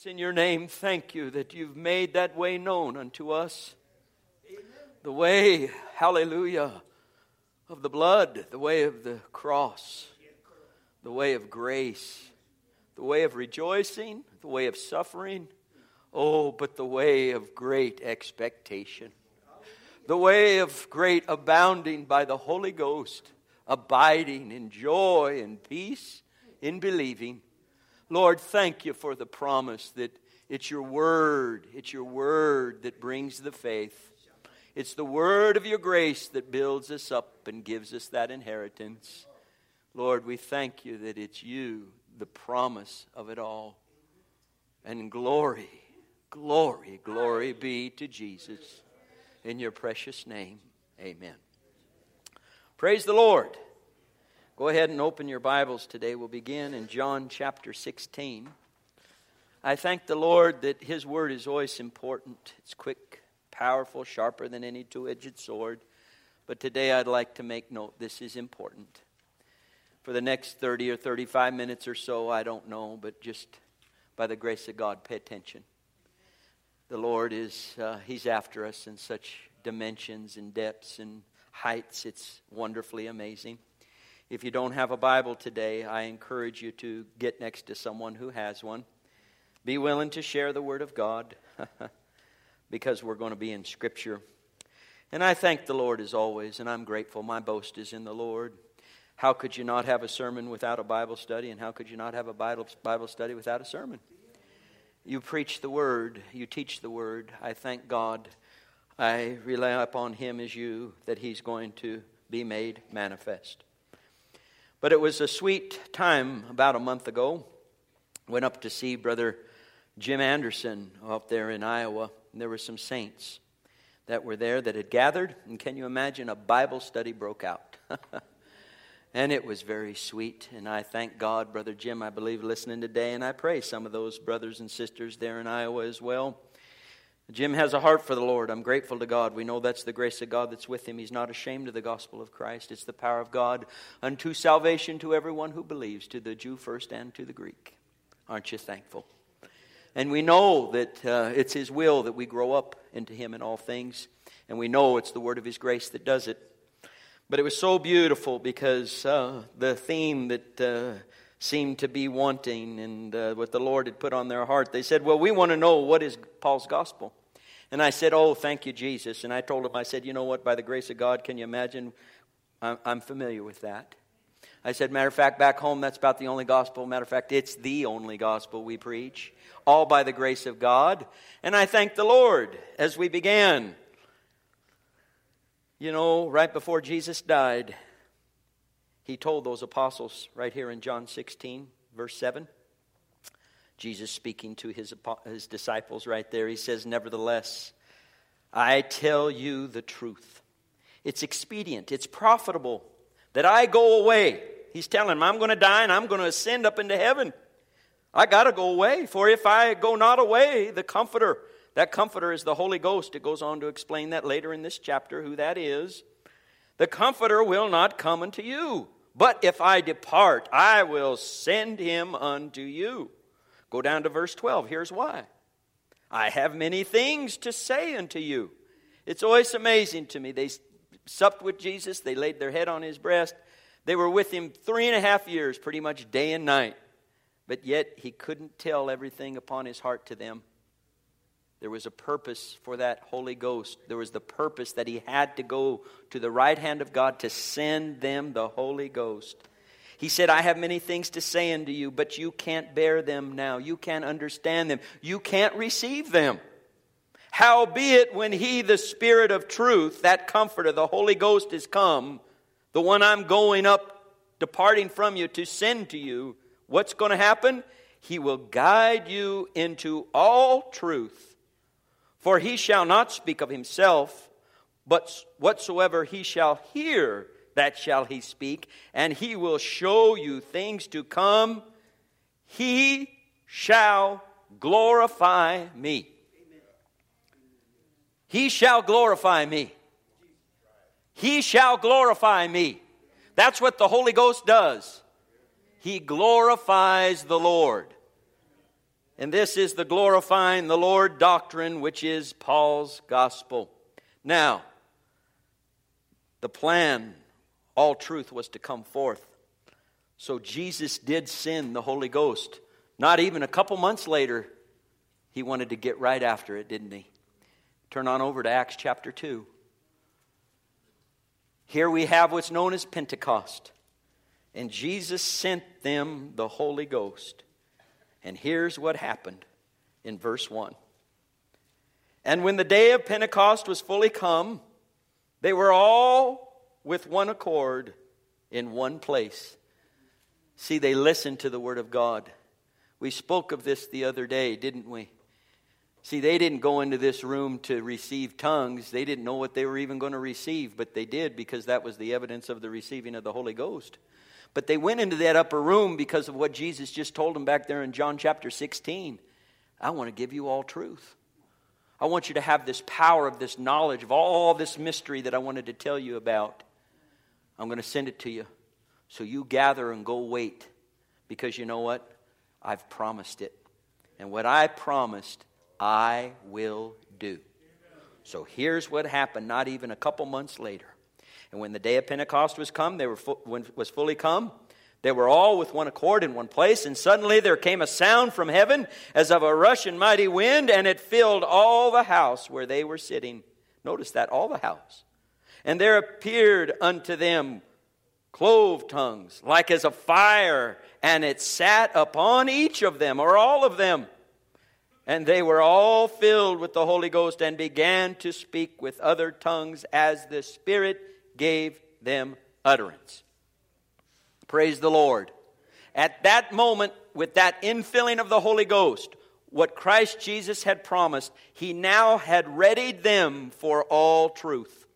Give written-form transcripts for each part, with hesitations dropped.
It's in your name, thank you that you've made that way known unto us. The way, hallelujah, of the blood, the way of the cross, the way of grace, the way of rejoicing, the way of suffering. Oh, but the way of great expectation. The way of great abounding by the Holy Ghost, abiding in joy and peace in believing. Lord, thank you for the promise that it's your word that brings the faith. It's the word of your grace that builds us up and gives us that inheritance. Lord, we thank you that it's you, the promise of it all. And glory, glory, glory be to Jesus. In your precious name, amen. Praise the Lord. Go ahead and open your Bibles today. We'll begin in John chapter 16. I thank the Lord that His Word is always important. It's quick, powerful, sharper than any two-edged sword. But today I'd like to make note this is important. For the next 30 or 35 minutes or so, I don't know, but just by the grace of God, pay attention. The Lord is, He's after us in such dimensions and depths and heights. It's wonderfully amazing. If you don't have a Bible today, I encourage you to get next to someone who has one. Be willing to share the Word of God because we're going to be in Scripture. And I thank the Lord as always, and I'm grateful. My boast is in the Lord. How could you not have a sermon without a Bible study? And how could you not have a Bible study without a sermon? You preach the Word. You teach the Word. I thank God. I rely upon Him as you, that He's going to be made manifest. But it was a sweet time about a month ago. Went up to see Brother Jim Anderson up there in Iowa. And there were some saints that were there that had gathered. And can you imagine, a Bible study broke out. And it was very sweet. And I thank God, Brother Jim, I believe, listening today. And I pray some of those brothers and sisters there in Iowa as well. Jim has a heart for the Lord. I'm grateful to God. We know that's the grace of God that's with him. He's not ashamed of the gospel of Christ. It's the power of God unto salvation to everyone who believes, to the Jew first and to the Greek. Aren't you thankful? And we know that it's His will that we grow up into Him in all things. And we know it's the word of His grace that does it. But it was so beautiful because the theme that seemed to be wanting and what the Lord had put on their heart, they said, well, we want to know what is Paul's gospel. And I said, oh, thank you, Jesus. And I told him, I said, you know what, by the grace of God, can you imagine? I'm familiar with that. I said, matter of fact, back home, that's about the only gospel. Matter of fact, it's the only gospel we preach, all by the grace of God. And I thank the Lord as we began. You know, right before Jesus died, He told those apostles right here in John 16, verse 7. Jesus speaking to His disciples right there. He says, nevertheless, I tell you the truth. It's expedient, it's profitable that I go away. He's telling them, I'm going to die and I'm going to ascend up into heaven. I got to go away. For if I go not away, the Comforter, that Comforter is the Holy Ghost. It goes on to explain that later in this chapter, who that is. The Comforter will not come unto you. But if I depart, I will send Him unto you. Go down to verse 12. Here's why. I have many things to say unto you. It's always amazing to me. They supped with Jesus. They laid their head on His breast. They were with Him 3.5 years, pretty much day and night. But yet He couldn't tell everything upon His heart to them. There was a purpose for that Holy Ghost. There was the purpose that He had to go to the right hand of God to send them the Holy Ghost. He said, I have many things to say unto you, but you can't bear them now. You can't understand them. You can't receive them. Howbeit, when He, the Spirit of truth, that Comforter, the Holy Ghost, is come, the one I'm going up, departing from you to send to you, what's going to happen? He will guide you into all truth. For He shall not speak of Himself, but whatsoever He shall hear, that shall He speak. And He will show you things to come. He shall glorify me. He shall glorify me. He shall glorify me. That's what the Holy Ghost does. He glorifies the Lord. And this is the glorifying the Lord doctrine, which is Paul's gospel. Now, the plan, all truth was to come forth. So Jesus did send the Holy Ghost. Not even a couple months later, he wanted to get right after it, didn't he? Turn on over to Acts chapter 2. Here we have what's known as Pentecost. And Jesus sent them the Holy Ghost. And here's what happened in verse 1. And when the day of Pentecost was fully come, they were all with one accord in one place. See, they listened to the Word of God. We spoke of this the other day, didn't we? See, they didn't go into this room to receive tongues. They didn't know what they were even going to receive, but they did because that was the evidence of the receiving of the Holy Ghost. But they went into that upper room because of what Jesus just told them back there in John chapter 16. I want to give you all truth. I want you to have this power of this knowledge of all this mystery that I wanted to tell you about. I'm going to send it to you. So you gather and go wait. Because you know what? I've promised it. And what I promised, I will do. So here's what happened not even a couple months later. And when the day of Pentecost was come, was fully come, they were all with one accord in one place. And suddenly there came a sound from heaven as of a rushing mighty wind, and it filled all the house where they were sitting. Notice that, all the house. And there appeared unto them clove tongues, like as a fire, and it sat upon each of them, or all of them. And they were all filled with the Holy Ghost, and began to speak with other tongues as the Spirit gave them utterance. Praise the Lord. At that moment, with that infilling of the Holy Ghost, what Christ Jesus had promised, He now had readied them for all truth.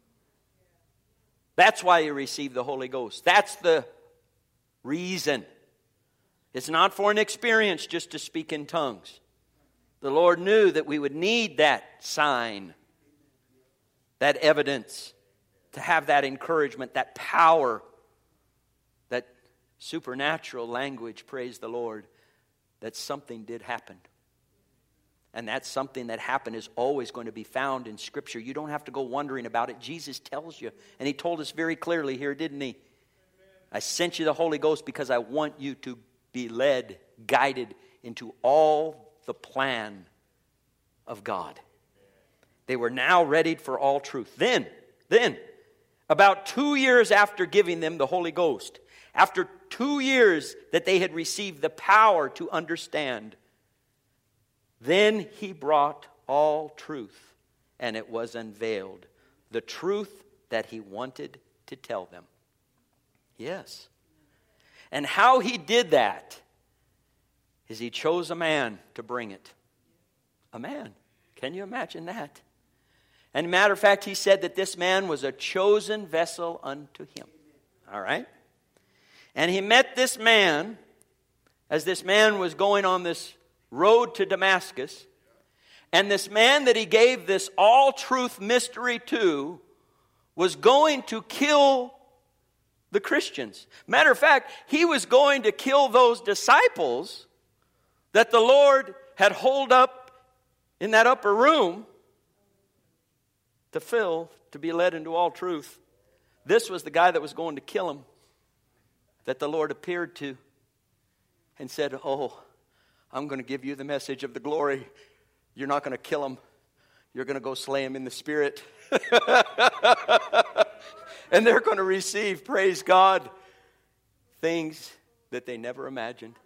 That's why you receive the Holy Ghost. That's the reason. It's not for an experience just to speak in tongues. The Lord knew that we would need that sign, that evidence, to have that encouragement, that power, that supernatural language, praise the Lord, that something did happen. And that something that happened is always going to be found in Scripture. You don't have to go wondering about it. Jesus tells you. And He told us very clearly here, didn't He? I sent you the Holy Ghost because I want you to be led, guided into all the plan of God. They were now readied for all truth. Then, about 2 years after giving them the Holy Ghost, after 2 years that they had received the power to understand, then He brought all truth, and it was unveiled. The truth that He wanted to tell them. Yes. And how He did that is He chose a man to bring it. A man. Can you imagine that? And matter of fact, He said that this man was a chosen vessel unto Him. All right? And He met this man as this man was going on this road to Damascus. And this man that He gave this all-truth mystery to was going to kill the Christians. Matter of fact, he was going to kill those disciples that the Lord had holed up in that upper room to be led into all truth. This was the guy that was going to kill him, that the Lord appeared to and said, oh, I'm going to give you the message of the glory. You're not going to kill him. You're going to go slay him in the Spirit. And they're going to receive, praise God, things that they never imagined.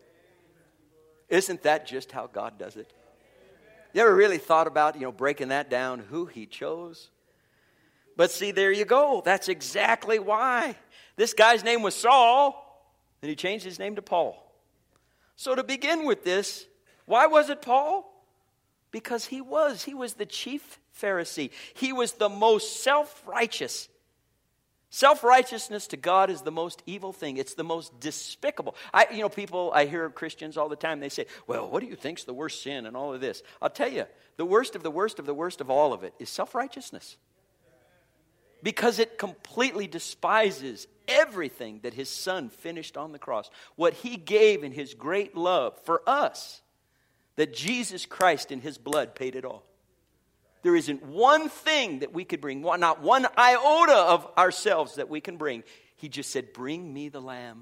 Isn't that just how God does it? You ever really thought about, breaking that down, who He chose? But see, there you go. That's exactly why. This guy's name was Saul, and he changed his name to Paul. So to begin with this, why was it Paul? Because he was the chief Pharisee. He was the most self-righteous. Self-righteousness to God is the most evil thing. It's the most despicable. I hear Christians all the time, they say, well, what do you think's the worst sin and all of this? I'll tell you, the worst of the worst of the worst of all of it is self-righteousness. Because it completely despises everything that His Son finished on the cross. What He gave in His great love for us. that Jesus Christ and His blood paid it all. There isn't one thing that we could bring, not one iota of ourselves that we can bring. He just said, bring me the lamb.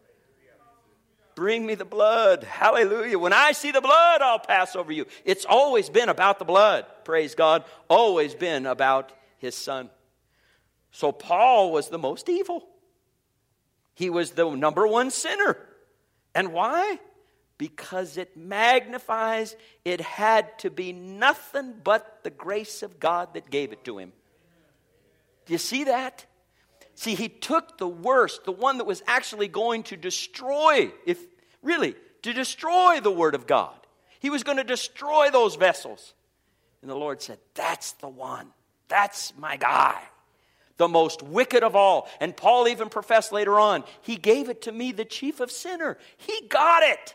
Bring me the blood. Hallelujah. When I see the blood, I'll pass over you. It's always been about the blood. Praise God. Always been about His Son. So Paul was the most evil. He was the number one sinner. And why? Because it magnifies, it had to be nothing but the grace of God that gave it to him. Do you see that? See, he took the worst, the one that was actually going to destroy, to destroy the Word of God. He was going to destroy those vessels. And the Lord said, that's the one. That's my guy. The most wicked of all. And Paul even professed later on, He gave it to me, the chief of sinner. He got it.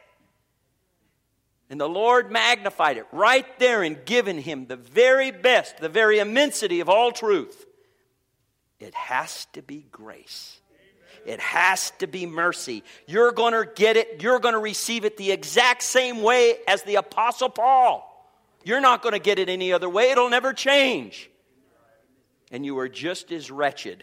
And the Lord magnified it right there and given him the very best, the very immensity of all truth. It has to be grace. It has to be mercy. You're going to get it. You're going to receive it the exact same way as the Apostle Paul. You're not going to get it any other way. It'll never change. And you are just as wretched,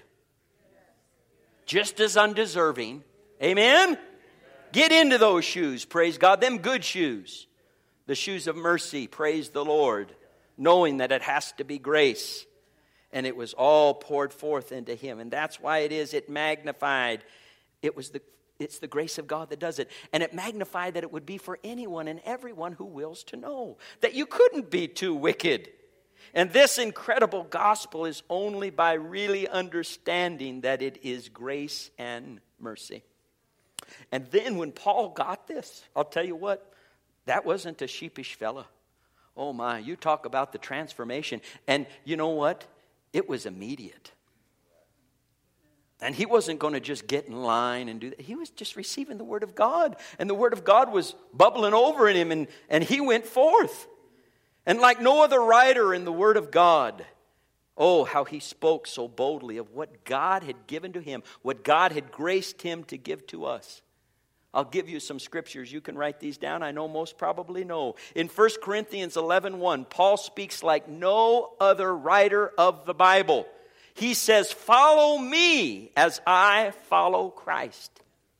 just as undeserving. Amen? Get into those shoes, praise God. Them good shoes. The shoes of mercy, praise the Lord. Knowing that it has to be grace. And it was all poured forth into Him. And that's why it magnified. It's the grace of God that does it. And it magnified that it would be for anyone and everyone who wills to know. That you couldn't be too wicked. And this incredible gospel is only by really understanding that it is grace and mercy. And then when Paul got this, I'll tell you what, that wasn't a sheepish fella. Oh my, you talk about the transformation. And you know what? It was immediate. And he wasn't going to just get in line and do that. He was just receiving the Word of God. And the Word of God was bubbling over in him. And he went forth. And like no other writer in the Word of God, oh, how he spoke so boldly of what God had given to him, what God had graced him to give to us. I'll give you some scriptures. You can write these down. I know most probably know. In 1 Corinthians 11:1, Paul speaks like no other writer of the Bible. He says, follow me as I follow Christ.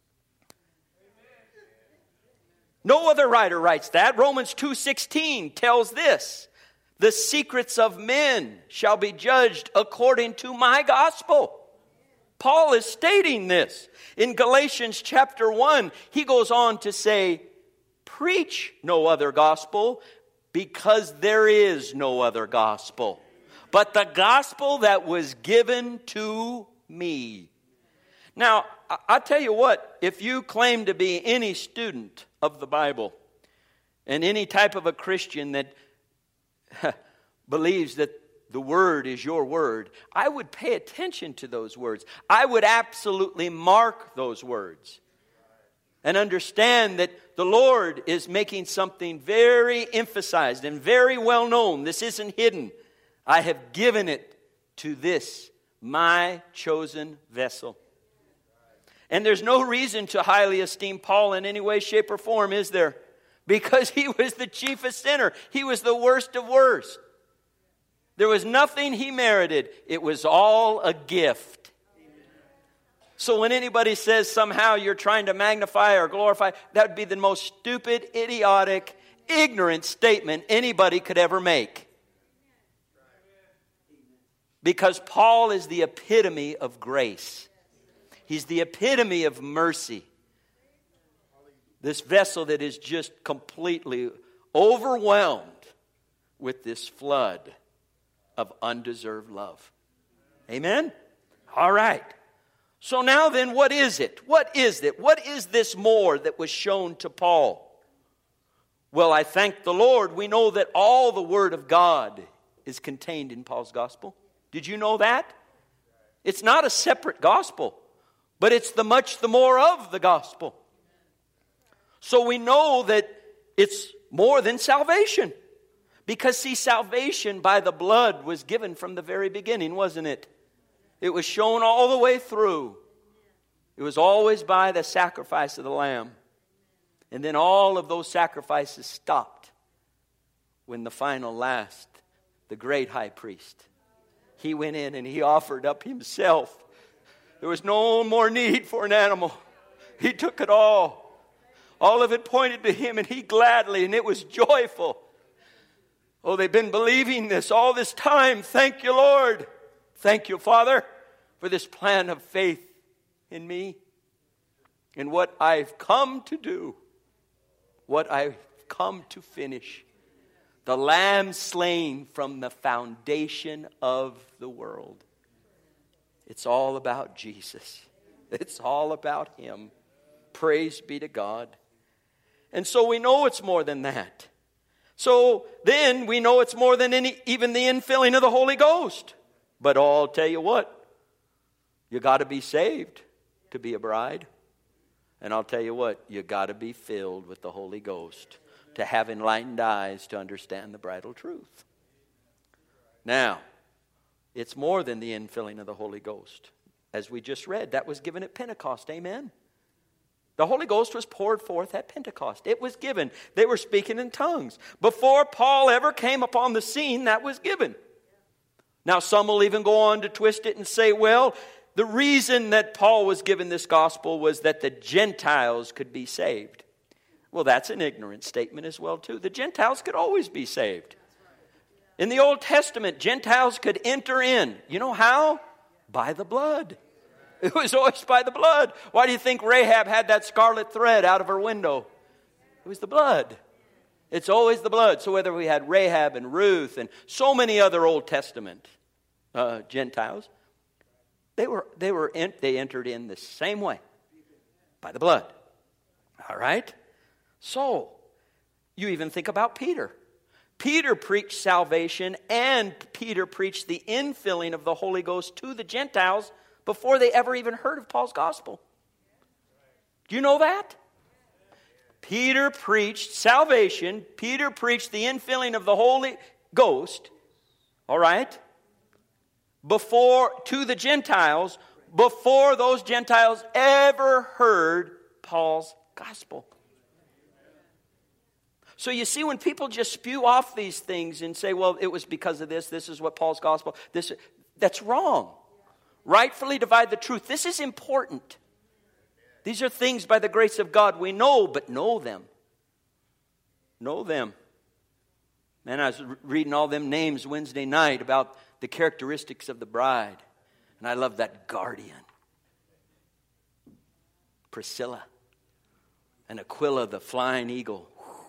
No other writer writes that. Romans 2:16 tells this. The secrets of men shall be judged according to my gospel. Paul is stating this. In Galatians chapter 1, he goes on to say, preach no other gospel because there is no other gospel. But the gospel that was given to me. Now, I tell you what, if you claim to be any student of the Bible and any type of a Christian that believes that the Word is your word, I would pay attention to those words. I would absolutely mark those words and understand that the Lord is making something very emphasized and very well known. This isn't hidden. I have given it to this, my chosen vessel. And there's no reason to highly esteem Paul in any way, shape, or form, is there? Because he was the chiefest sinner. He was the worst of worst. There was nothing he merited. It was all a gift. So when anybody says somehow you're trying to magnify or glorify, that would be the most stupid, idiotic, ignorant statement anybody could ever make. Because Paul is the epitome of grace. He's the epitome of mercy. This vessel that is just completely overwhelmed with this flood of undeserved love. Amen? All right. So now then, what is it? What is it? What is this more that was shown to Paul? Well, I thank the Lord. We know that all the Word of God is contained in Paul's gospel. Did you know that? It's not a separate gospel, but it's the much the more of the gospel. So we know that it's more than salvation. Because, see, salvation by the blood was given from the very beginning, wasn't it? It was shown all the way through. It was always by the sacrifice of the Lamb. And then all of those sacrifices stopped. when the final last, the great high priest, he went in and he offered up himself. There was no more need for an animal. He took it all. All of it pointed to him, and he gladly, and it was joyful. Oh, they've been believing this all this time. Thank you, Lord. Thank you, Father, for this plan of faith in me and what I've come to do, what I've come to finish. The Lamb slain from the foundation of the world. It's all about Jesus. It's all about Him. Praise be to God. And so we know it's more than that. So then we know it's more than even the infilling of the Holy Ghost. But I'll tell you what, you got to be saved to be a bride. And I'll tell you what, you got to be filled with the Holy Ghost to have enlightened eyes to understand the bridal truth. Now, it's more than the infilling of the Holy Ghost. As we just read, that was given at Pentecost. Amen. The Holy Ghost was poured forth at Pentecost. It was given. They were speaking in tongues. Before Paul ever came upon the scene, that was given. Now, some will even go on to twist it and say, well, the reason that Paul was given this gospel was that the Gentiles could be saved. Well, that's an ignorant statement as well, too. The Gentiles could always be saved. In the Old Testament, Gentiles could enter in. You know how? By the blood. It was always by the blood. Why do you think Rahab had that scarlet thread out of her window? It was the blood. It's always the blood. So whether we had Rahab and Ruth and so many other Old Testament Gentiles, they entered in the same way, by the blood. All right? So, you even think about Peter. Peter preached salvation, and Peter preached the infilling of the Holy Ghost to the Gentiles before they ever even heard of Paul's gospel. Do you know that? Peter preached salvation. Peter preached the infilling of the Holy Ghost, all right, to the Gentiles, before those Gentiles ever heard Paul's gospel. So you see, when people just spew off these things and say, well, it was because of this is what Paul's gospel, that's wrong. Rightfully divide the truth. This is important. These are things by the grace of God we know, but know them. Know them. Man, I was reading all them names Wednesday night about the characteristics of the bride. And I love that guardian. Priscilla. And Aquila, the flying eagle.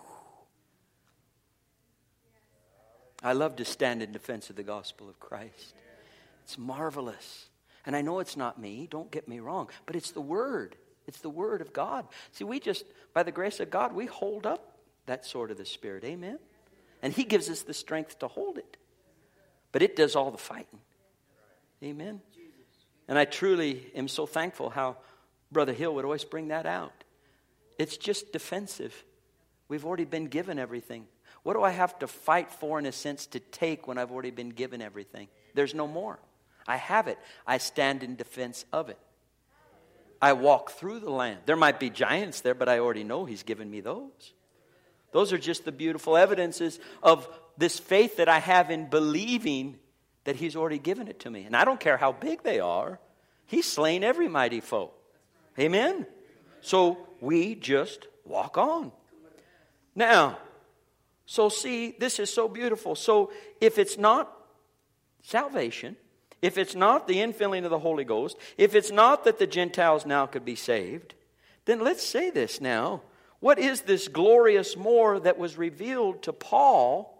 I love to stand in defense of the gospel of Christ. It's marvelous. And I know it's not me, don't get me wrong, but it's the Word. It's the Word of God. See, we just, by the grace of God, we hold up that sword of the Spirit. Amen? And He gives us the strength to hold it. But it does all the fighting. Amen? And I truly am so thankful how Brother Hill would always bring that out. It's just defensive. We've already been given everything. What do I have to fight for, in a sense, to take when I've already been given everything? There's no more. I have it. I stand in defense of it. I walk through the land. There might be giants there, but I already know He's given me those. Those are just the beautiful evidences of this faith that I have in believing that He's already given it to me. And I don't care how big they are. He's slain every mighty foe. Amen? So we just walk on. Now, so see, this is so beautiful. So if it's not salvation, if it's not the infilling of the Holy Ghost, if it's not that the Gentiles now could be saved, then let's say this now. What is this glorious more that was revealed to Paul,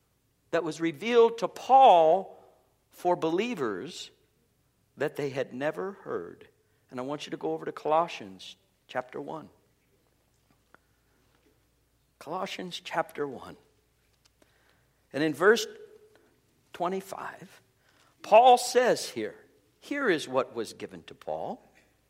for believers that they had never heard? And I want you to go over to Colossians chapter 1. Colossians chapter 1. And in verse 25, Paul says here is what was given to Paul.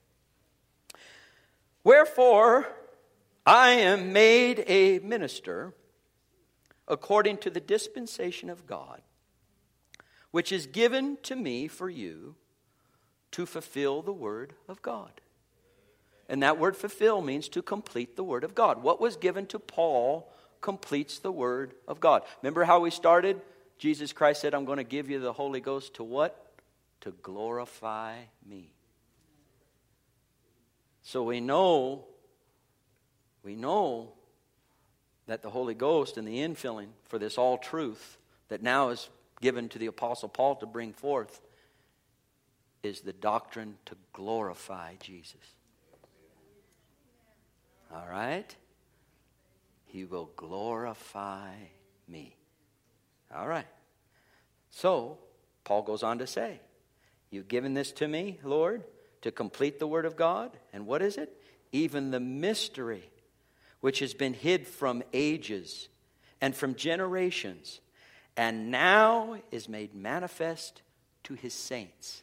Wherefore, I am made a minister according to the dispensation of God, which is given to me for you to fulfill the word of God. And that word fulfill means to complete the word of God. What was given to Paul completes the Word of God. Remember how we started? Jesus Christ said, I'm going to give you the Holy Ghost to what? To glorify me. So we know that the Holy Ghost and the infilling for this all truth that now is given to the Apostle Paul to bring forth is the doctrine to glorify Jesus. All right? He will glorify me. All right. So, Paul goes on to say, you've given this to me, Lord, to complete the Word of God. And what is it? Even the mystery which has been hid from ages and from generations, and now is made manifest to His saints.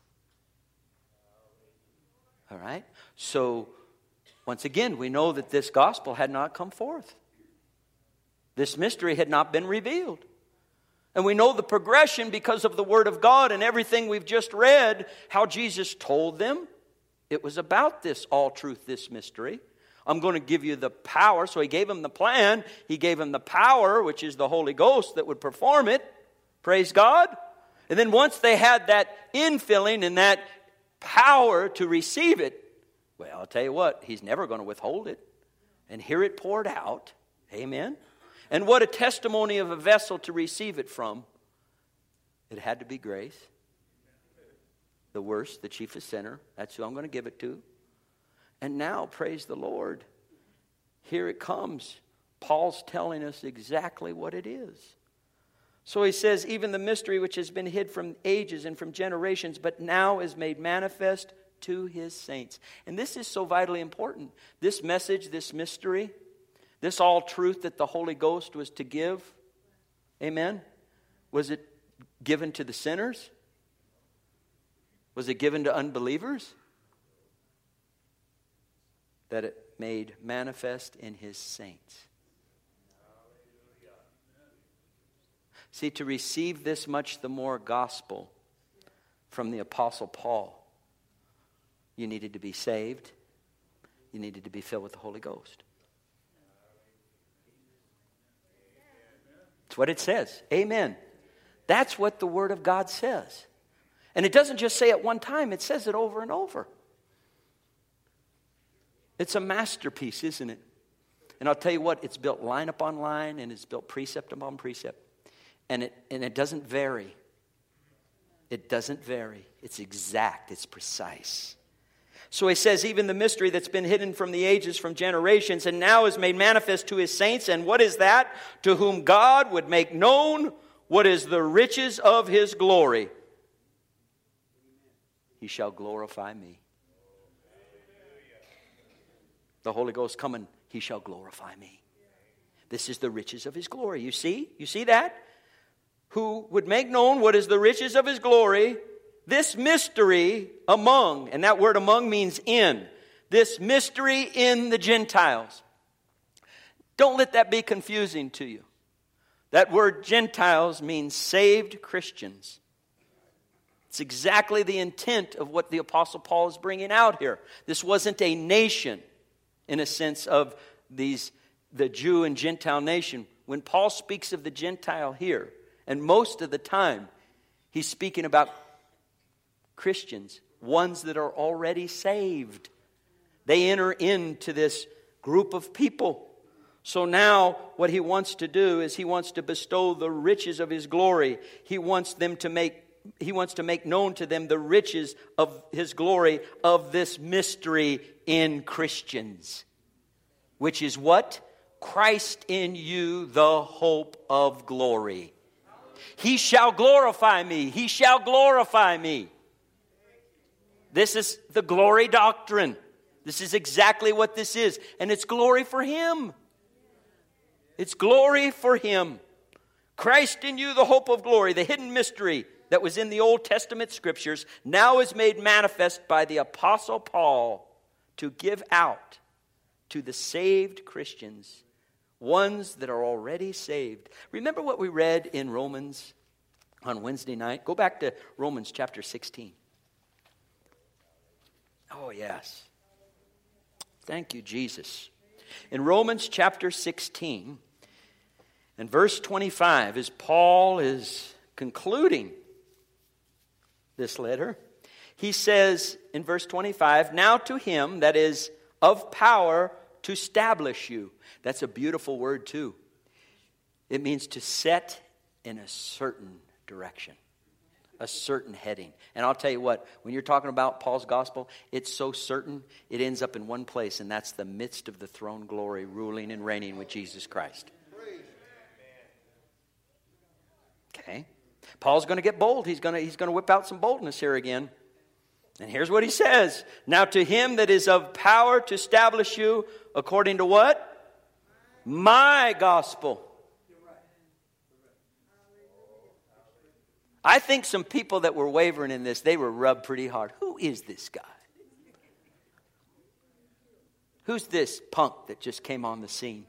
All right? So, once again, we know that this gospel had not come forth. This mystery had not been revealed. And we know the progression because of the Word of God and everything we've just read, how Jesus told them. It was about this all truth, this mystery. I'm going to give you the power. So He gave them the plan. He gave them the power, which is the Holy Ghost that would perform it. Praise God. And then once they had that infilling and that power to receive it, well, I'll tell you what, He's never going to withhold it. And hear it poured out. Amen. And what a testimony of a vessel to receive it from. It had to be grace. The worst, the chiefest sinner. That's who I'm going to give it to. And now, praise the Lord, here it comes. Paul's telling us exactly what it is. So he says, even the mystery which has been hid from ages and from generations, but now is made manifest to His saints. And this is so vitally important. This message, this mystery, this all truth that the Holy Ghost was to give, amen? Was it given to the sinners? Was it given to unbelievers? That it made manifest in His saints. See, to receive this much the more gospel from the Apostle Paul, you needed to be saved. You needed to be filled with the Holy Ghost. That's what it says. Amen. That's what the Word of God says. And it doesn't just say it one time. It says it over and over. It's a masterpiece, isn't it? And I'll tell you what, it's built line upon line, and it's built precept upon precept. And it doesn't vary. It doesn't vary. It's exact. It's precise. So he says, even the mystery that's been hidden from the ages, from generations, and now is made manifest to His saints. And what is that? To whom God would make known what is the riches of His glory. He shall glorify me. The Holy Ghost coming, He shall glorify me. This is the riches of His glory. You see? You see that? Who would make known what is the riches of His glory, this mystery among, and that word among means in, this mystery in the Gentiles. Don't let that be confusing to you. That word Gentiles means saved Christians. It's exactly the intent of what the Apostle Paul is bringing out here. This wasn't a nation in a sense of the Jew and Gentile nation. When Paul speaks of the Gentile here, and most of the time, he's speaking about Christians, ones that are already saved. They enter into this group of people. So now what he wants to do is he wants to bestow the riches of His glory. He wants to make known to them the riches of His glory of this mystery in Christians. Which is what? Christ in you, the hope of glory. He shall glorify me. He shall glorify me. This is the glory doctrine. This is exactly what this is. And it's glory for Him. It's glory for Him. Christ in you, the hope of glory, the hidden mystery that was in the Old Testament Scriptures, now is made manifest by the Apostle Paul to give out to the saved Christians, ones that are already saved. Remember what we read in Romans on Wednesday night? Go back to Romans chapter 16. Oh, yes. Thank you, Jesus. In Romans chapter 16, And verse 25, as Paul is concluding this letter, he says in verse 25, now to him that is of power to establish you. That's a beautiful word too. It means to set in a certain direction, a certain heading. And I'll tell you what, when you're talking about Paul's gospel, it's so certain it ends up in one place, and that's the midst of the throne glory, ruling and reigning with Jesus Christ. Okay. Paul's going to get bold. He's going to whip out some boldness here again. And here's what he says. Now to him that is of power to establish you according to what? My gospel. I think some people that were wavering in this, they were rubbed pretty hard. Who is this guy? Who's this punk that just came on the scene?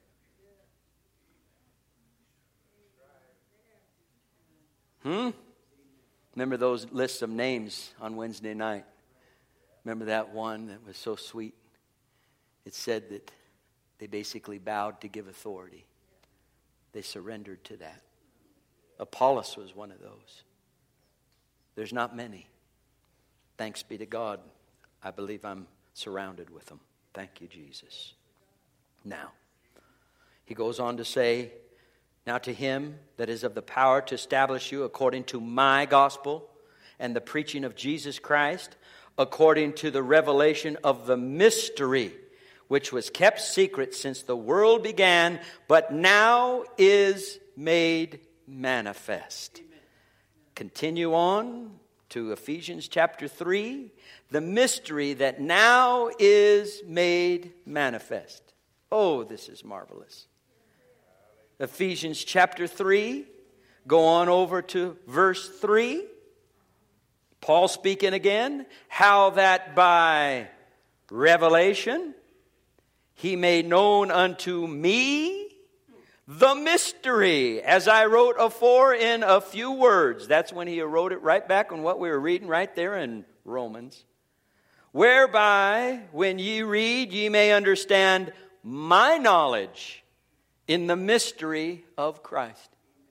Remember those lists of names on Wednesday night? Remember that one that was so sweet? It said that they basically bowed to give authority. They surrendered to that. Apollos was one of those. There's not many. Thanks be to God. I believe I'm surrounded with them. Thank you, Jesus. Now, he goes on to say, now to him that is of the power to establish you according to my gospel and the preaching of Jesus Christ, according to the revelation of the mystery, which was kept secret since the world began, but now is made manifest. Amen. Continue on to Ephesians chapter 3, the mystery that now is made manifest. Oh, this is marvelous. Ephesians chapter 3, go on over to verse 3. Paul speaking again, how that by revelation he made known unto me the mystery, as I wrote afore in a few words. That's when he wrote it right back on what we were reading right there in Romans. Whereby, when ye read, ye may understand my knowledge in the mystery of Christ.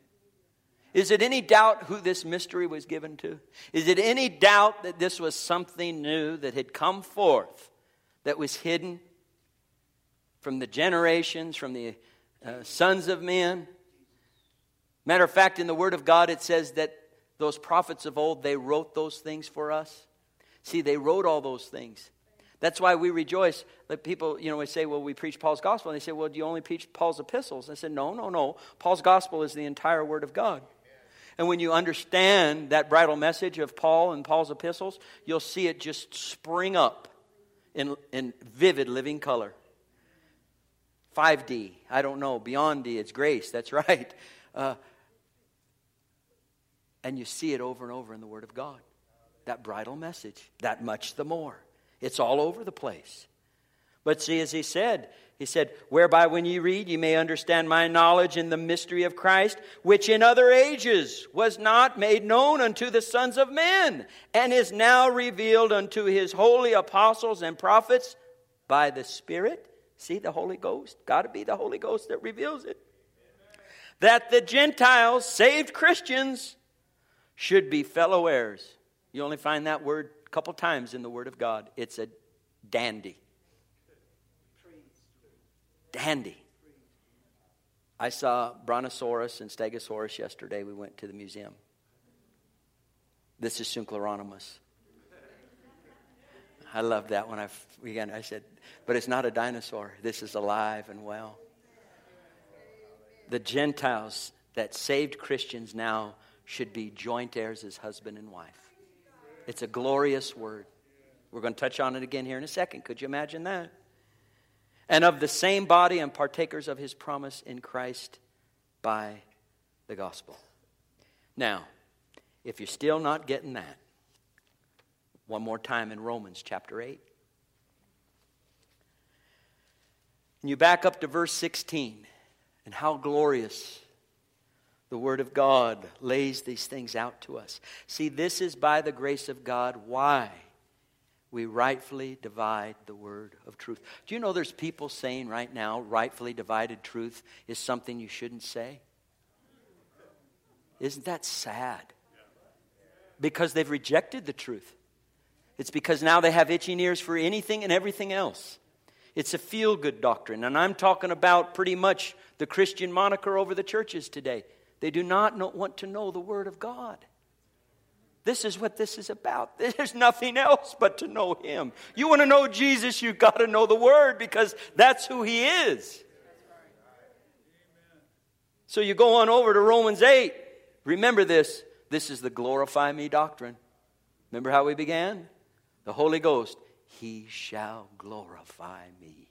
Is it any doubt who this mystery was given to? Is it any doubt that this was something new that had come forth, that was hidden from the generations, from the sons of men? Matter of fact, in the Word of God it says that those prophets of old, they wrote those things for us. See, they wrote all those things. That's why we rejoice. Like people, we say, well, we preach Paul's gospel. And they say, well, do you only preach Paul's epistles? I said, no. Paul's gospel is the entire Word of God. And when you understand that bridal message of Paul and Paul's epistles, you'll see it just spring up in vivid living color. 5D, I don't know, beyond D, it's grace, that's right. And you see it over and over in the Word of God. That bridal message, that much the more. It's all over the place. But see, as he said, whereby when ye read, ye may understand my knowledge in the mystery of Christ, which in other ages was not made known unto the sons of men, and is now revealed unto his holy apostles and prophets by the Spirit. See, the Holy Ghost. Got to be the Holy Ghost that reveals it. That the Gentiles, saved Christians, should be fellow heirs. You only find that word a couple times in the Word of God. It's a dandy. Dandy. I saw Brontosaurus and Stegosaurus yesterday. We went to the museum. This is Synchloronymus. I loved that when I said, but it's not a dinosaur. This is alive and well. The Gentiles that saved Christians now should be joint heirs as husband and wife. It's a glorious word. We're going to touch on it again here in a second. Could you imagine that? And of the same body and partakers of his promise in Christ by the gospel. Now, if you're still not getting that, one more time in Romans chapter 8. And you back up to verse 16. And how glorious the Word of God lays these things out to us. See, this is by the grace of God. Why? we rightfully divide the word of truth. Do you know there's people saying right now, rightfully divided truth is something you shouldn't say? Isn't that sad? Because they've rejected the truth. It's because now they have itching ears for anything and everything else. It's a feel-good doctrine. And I'm talking about pretty much the Christian moniker over the churches today. They do not want to know the Word of God. This is what this is about. There's nothing else but to know Him. You want to know Jesus, you've got to know the Word, because that's who He is. So you go on over to Romans 8. Remember this. This is the glorify me doctrine. Remember how we began? The Holy Ghost, He shall glorify me.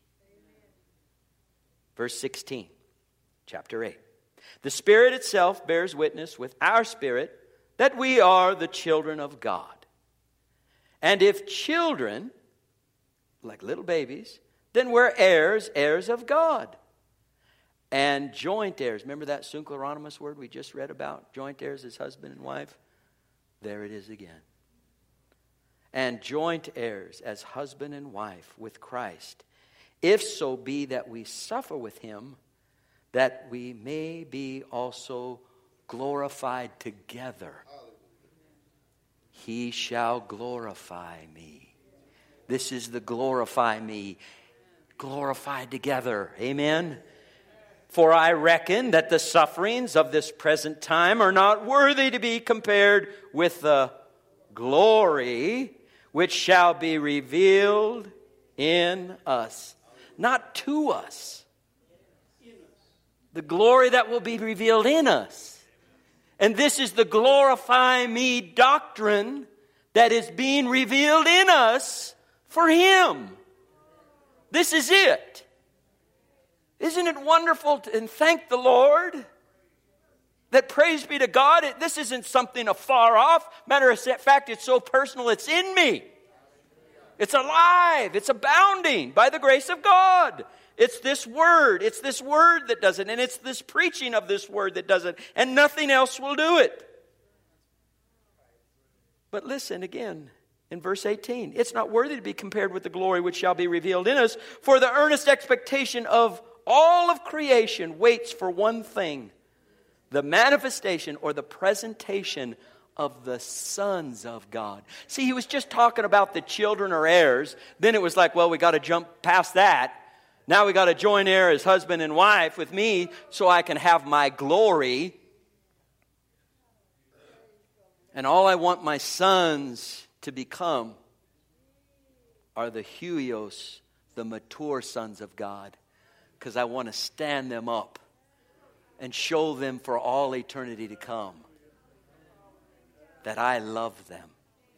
Verse 16, chapter 8. The Spirit itself bears witness with our spirit that we are the children of God. And if children, like little babies, then we're heirs, heirs of God. And joint heirs. Remember that synchrononymous word we just read about? Joint heirs as husband and wife? There it is again. And joint heirs as husband and wife with Christ, if so be that we suffer with Him, that we may be also glorified together. He shall glorify me. This is the glorify me. Glorified together. Amen. For I reckon that the sufferings of this present time are not worthy to be compared with the glory which shall be revealed in us. Not to us. The glory that will be revealed in us. And this is the glorify me doctrine that is being revealed in us for Him. This is it. Isn't it wonderful and thank the Lord that praise be to God, this isn't something afar off. Matter of fact, it's so personal, it's in me. It's alive. It's abounding by the grace of God. It's this word that does it. And it's this preaching of this word that does it. And nothing else will do it. But listen again. In verse 18, it's not worthy to be compared with the glory which shall be revealed in us, for the earnest expectation of all of creation waits for one thing, the manifestation or the presentation of the sons of God. See, he was just talking about the children or heirs. Then it was like, well, we got to jump past that. Now we got to join heir as husband and wife with me so I can have my glory. And all I want my sons to become are the huios, the mature sons of God. Because I want to stand them up and show them for all eternity to come that I love them.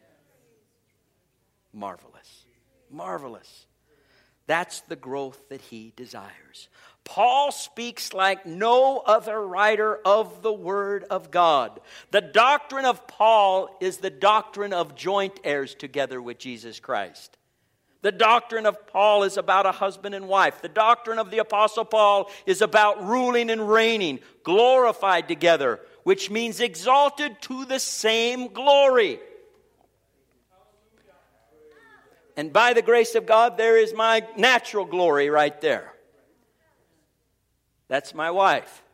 Marvelous. Marvelous. That's the growth that He desires. Paul speaks like no other writer of the Word of God. The doctrine of Paul is the doctrine of joint heirs together with Jesus Christ. The doctrine of Paul is about a husband and wife. The doctrine of the Apostle Paul is about ruling and reigning, glorified together, which means exalted to the same glory. And by the grace of God, there is my natural glory right there. That's my wife.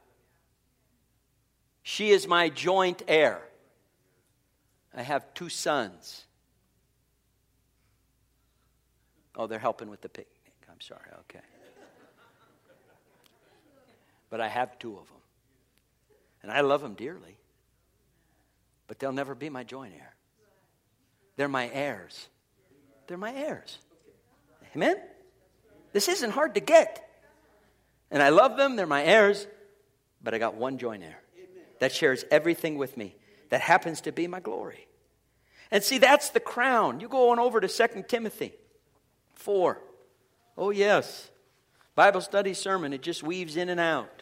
She is my joint heir. I have 2 sons. Oh, they're helping with the picnic. I'm sorry, okay. But I have 2 of them. And I love them dearly. But they'll never be my joint heir. They're my heirs. They're my heirs. Amen? This isn't hard to get. And I love them. They're my heirs. But I got one joint heir that shares everything with me. That happens to be my glory. And see, that's the crown. You go on over to 2 Timothy 4. Oh, yes. Bible study sermon. It just weaves in and out.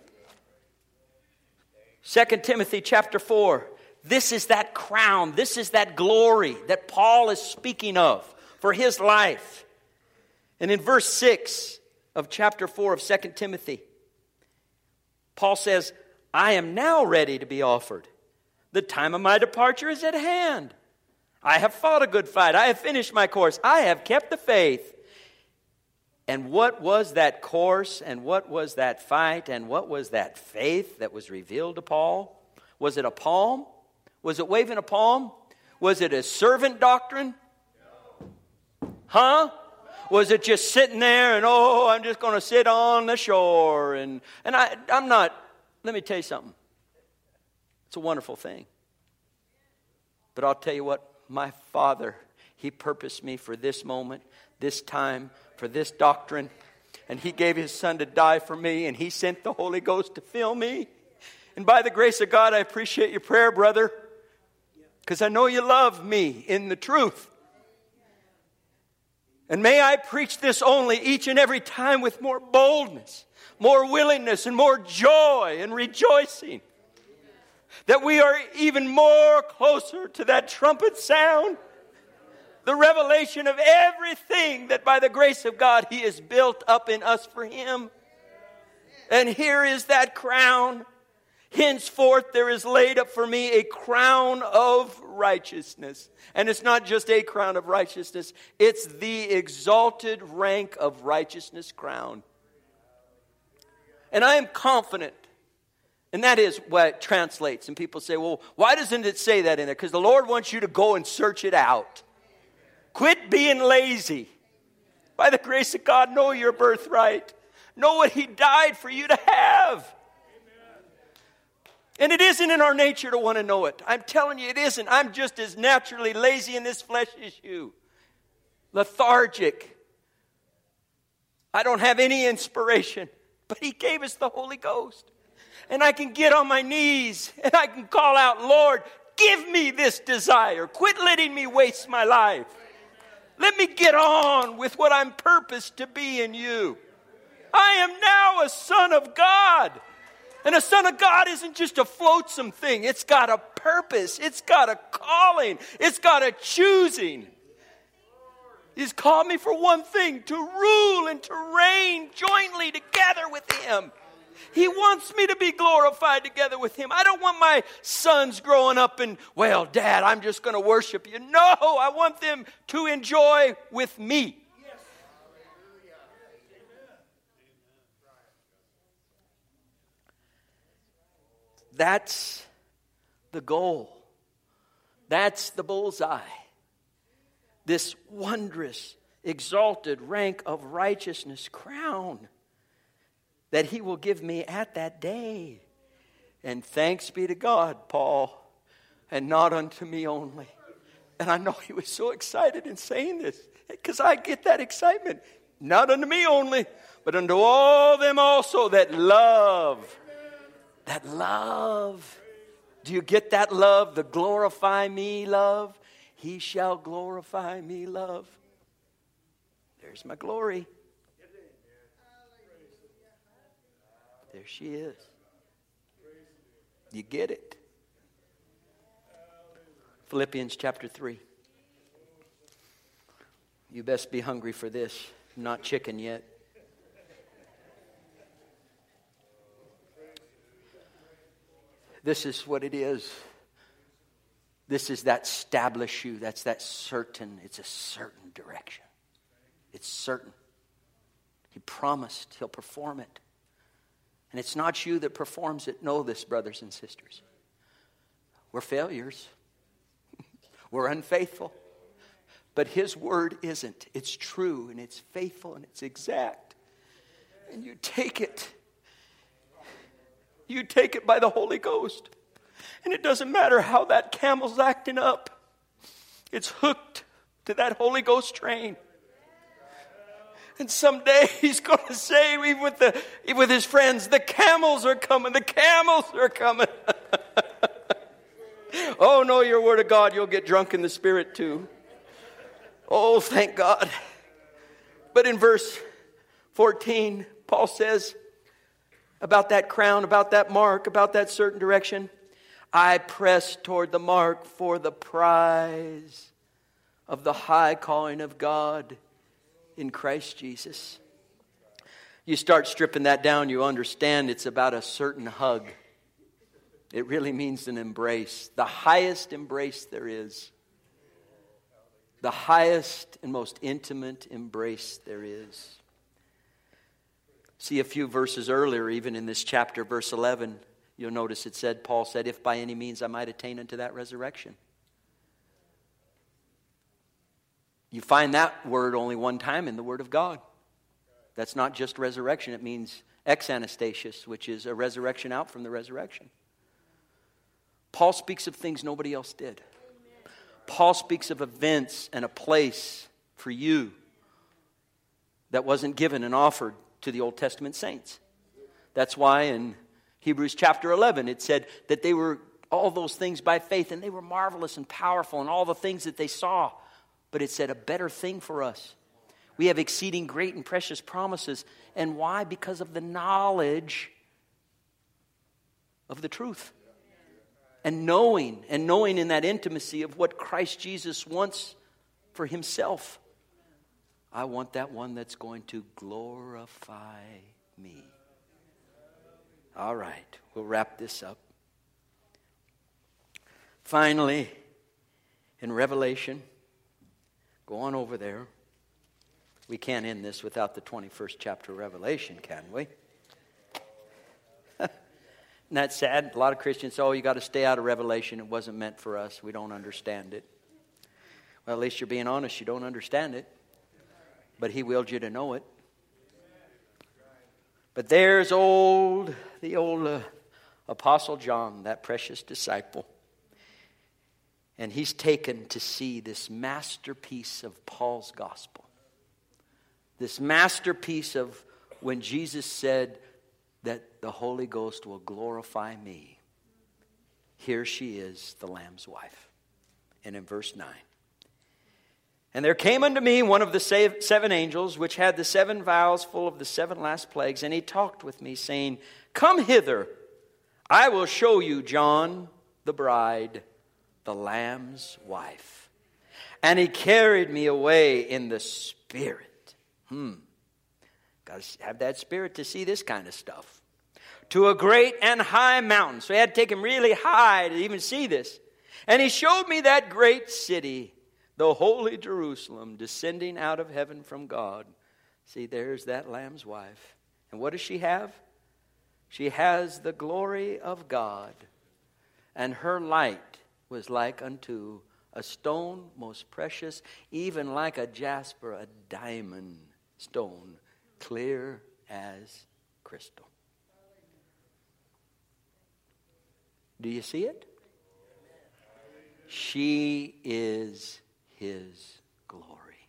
2 Timothy chapter 4. This is that crown. This is that glory that Paul is speaking of for his life. And in verse 6 of chapter 4 of 2 Timothy, Paul says, I am now ready to be offered. The time of my departure is at hand. I have fought a good fight. I have finished my course. I have kept the faith. And what was that course, and what was that fight, and what was that faith that was revealed to Paul? Was it a palm? Was it waving a palm? Was it a servant doctrine? Huh? Was it just sitting there and, I'm just going to sit on the shore? And I'm not, let me tell you something. It's a wonderful thing. But I'll tell you what, my Father, He purposed me for this moment, this time, for this doctrine. And He gave His Son to die for me, and He sent the Holy Ghost to fill me. And by the grace of God, I appreciate your prayer, brother, because I know you love me in the truth. And may I preach this only each and every time with more boldness, more willingness, and more joy and rejoicing. That we are even more closer to that trumpet sound. The revelation of everything that by the grace of God He has built up in us for Him. And here is that crown. Henceforth there is laid up for me a crown of righteousness. And it's not just a crown of righteousness. It's the exalted rank of righteousness crown. And I am confident. And that is what it translates. And people say, well, why doesn't it say that in there? Because the Lord wants you to go and search it out. Quit being lazy. By the grace of God, know your birthright. Know what He died for you to have. And it isn't in our nature to want to know it. I'm telling you, it isn't. I'm just as naturally lazy in this flesh as you. Lethargic. I don't have any inspiration. But He gave us the Holy Ghost. And I can get on my knees and I can call out, Lord, give me this desire. Quit letting me waste my life. Let me get on with what I'm purposed to be in you. I am now a son of God. And a son of God isn't just a floatsome thing. It's got a purpose. It's got a calling. It's got a choosing. He's called me for one thing, to rule and to reign jointly together with Him. He wants me to be glorified together with Him. I don't want my sons growing up and, well, Dad, I'm just going to worship you. No, I want them to enjoy with me. That's the goal. That's the bullseye. This wondrous, exalted rank of righteousness crown that He will give me at that day. And thanks be to God, Paul, and not unto me only. And I know he was so excited in saying this, because I get that excitement. Not unto me only, but unto all them also that love. That love. Do you get that love? The glorify me love. He shall glorify me love. There's my glory. There she is. You get it? Philippians chapter 3. You best be hungry for this. Not chicken yet. This is what it is. This is that establish you. That's that certain. It's a certain direction. It's certain. He promised He'll perform it. And it's not you that performs it. Know this, brothers and sisters. We're failures. We're unfaithful. But His word isn't. It's true and it's faithful and it's exact. And you take it. You take it by the Holy Ghost. And it doesn't matter how that camel's acting up. It's hooked to that Holy Ghost train. And someday He's going to say, even with His friends, the camels are coming. The camels are coming. Oh, know your word of God. You'll get drunk in the Spirit too. Oh, thank God. But in verse 14, Paul says about that crown, about that mark, about that certain direction. I press toward the mark for the prize of the high calling of God in Christ Jesus. You start stripping that down, you understand it's about a certain hug. It really means an embrace, the highest embrace there is. The highest and most intimate embrace there is. See, a few verses earlier, even in this chapter, verse 11, you'll notice it said, Paul said, if by any means I might attain unto that resurrection. You find that word only one time in the Word of God. That's not just resurrection. It means ex-anastasius, which is a resurrection out from the resurrection. Paul speaks of things nobody else did. Paul speaks of events and a place for you that wasn't given and offered to the Old Testament saints. That's why in Hebrews chapter 11 it said that they were all those things by faith, and they were marvelous and powerful and all the things that they saw. But it said a better thing for us. We have exceeding great and precious promises. And why? Because of the knowledge of the truth. And knowing in that intimacy of what Christ Jesus wants for himself. I want that one that's going to glorify me. All right, we'll wrap this up. Finally, in Revelation, go on over there. We can't end this without the 21st chapter of Revelation, can we? Isn't that sad? A lot of Christians say, oh, you got to stay out of Revelation. It wasn't meant for us. We don't understand it. Well, at least you're being honest. You don't understand it. But he willed you to know it. But there's the old Apostle John, that precious disciple. And he's taken to see this masterpiece of Paul's gospel. This masterpiece of when Jesus said that the Holy Ghost will glorify me. Here she is, the Lamb's wife. And in verse 9. And there came unto me one of the 7 angels, which had the 7 vials full of the 7 last plagues. And he talked with me, saying, Come hither, I will show you, John, the bride, the Lamb's wife. And he carried me away in the Spirit. Got to have that spirit to see this kind of stuff. To a great and high mountain. So he had to take him really high to even see this. And he showed me that great city, the holy Jerusalem, descending out of heaven from God. See, there's that Lamb's wife. And what does she have? She has the glory of God. And her light was like unto a stone most precious, even like a jasper, a diamond stone, clear as crystal. Do you see it? She is his glory.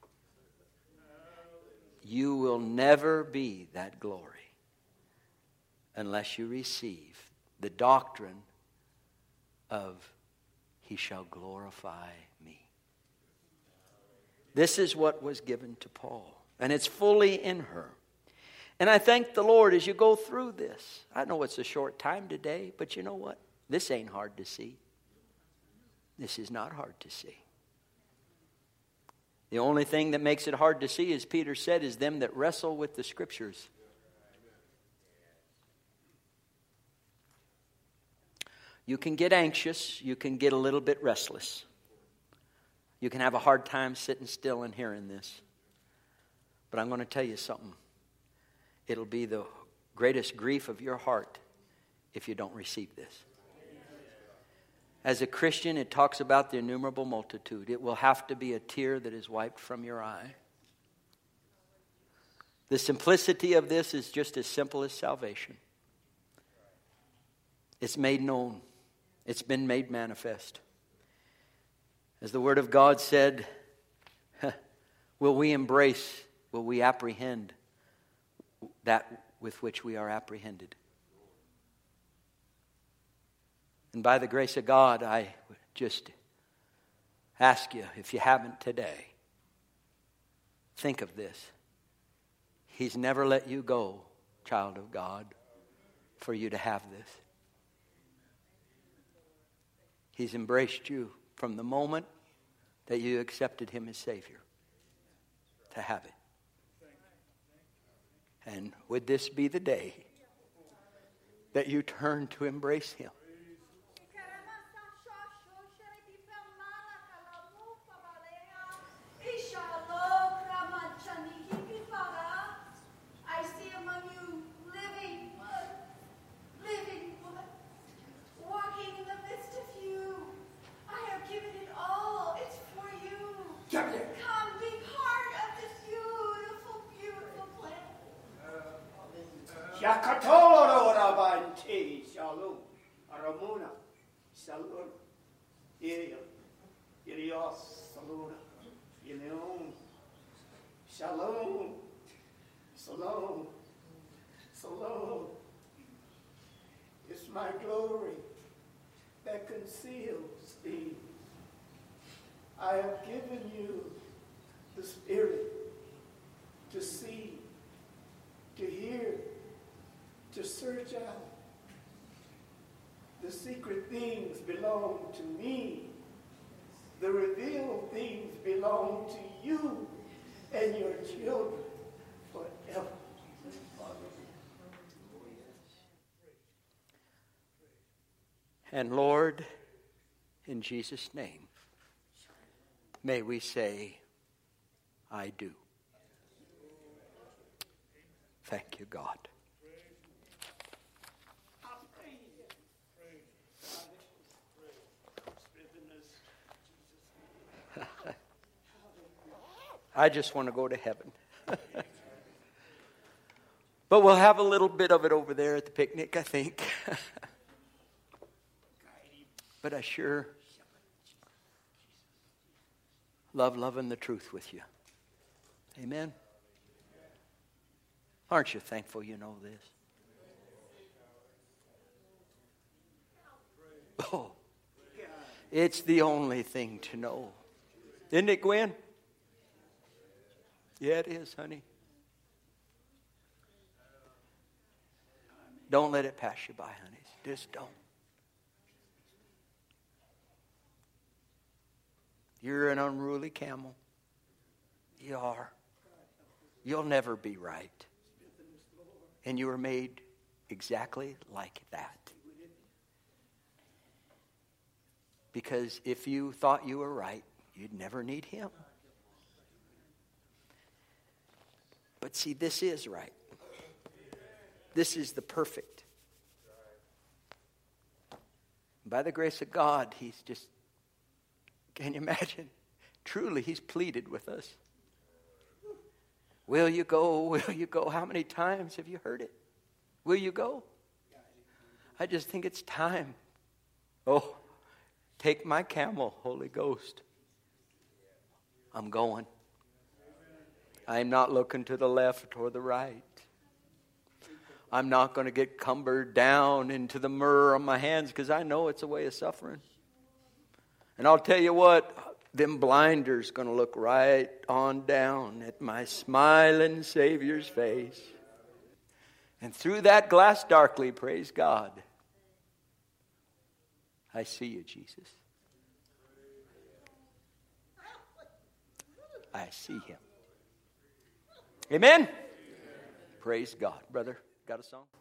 You will never be that glory unless you receive the doctrine of he shall glorify me. This is what was given to Paul. And it's fully in her. And I thank the Lord as you go through this. I know it's a short time today, but you know what? This ain't hard to see. This is not hard to see. The only thing that makes it hard to see, as Peter said, is them that wrestle with the Scriptures. You can get anxious. You can get a little bit restless. You can have a hard time sitting still and hearing this. But I'm going to tell you something. It'll be the greatest grief of your heart if you don't receive this. As a Christian, it talks about the innumerable multitude. It will have to be a tear that is wiped from your eye. The simplicity of this is just as simple as salvation. It's made known. It's been made manifest. As the Word of God said, will we embrace, will we apprehend that with which we are apprehended? And by the grace of God, I would just ask you, if you haven't today, think of this. He's never let you go, child of God, for you to have this. He's embraced you from the moment that you accepted Him as Savior to have it. And would this be the day that you turn to embrace Him? Yakatoro Rabante, Shalom, Aramuna, Shalom, Irios, Saluna, Ileon, Shalom, Shalom, Shalom. It's my glory that conceals thee. I have given you the Spirit to see, to hear, to search out. The secret things belong to me. The revealed things belong to you and your children forever. And Lord, in Jesus' name, may we say, I do. Thank you, God. I just want to go to heaven. But we'll have a little bit of it over there at the picnic, I think. But I sure love loving the truth with you. Amen. Aren't you thankful you know this? Oh, it's the only thing to know. Isn't it, Gwen? Yeah, it is, honey. Don't let it pass you by, honey. Just don't. You're an unruly camel. You are. You'll never be right. And you were made exactly like that. Because if you thought you were right, you'd never need him. But see, this is right. This is the perfect. By the grace of God, he's just, can you imagine? Truly, he's pleaded with us. Will you go? Will you go? How many times have you heard it? Will you go? I just think it's time. Oh, take my camel, Holy Ghost. I'm going. I'm not looking to the left or the right. I'm not going to get cumbered down into the myrrh on my hands because I know it's a way of suffering. And I'll tell you what, them blinders going to look right on down at my smiling Savior's face. And through that glass darkly, praise God, I see you, Jesus. I see him. Amen? Praise God. Brother, got a song?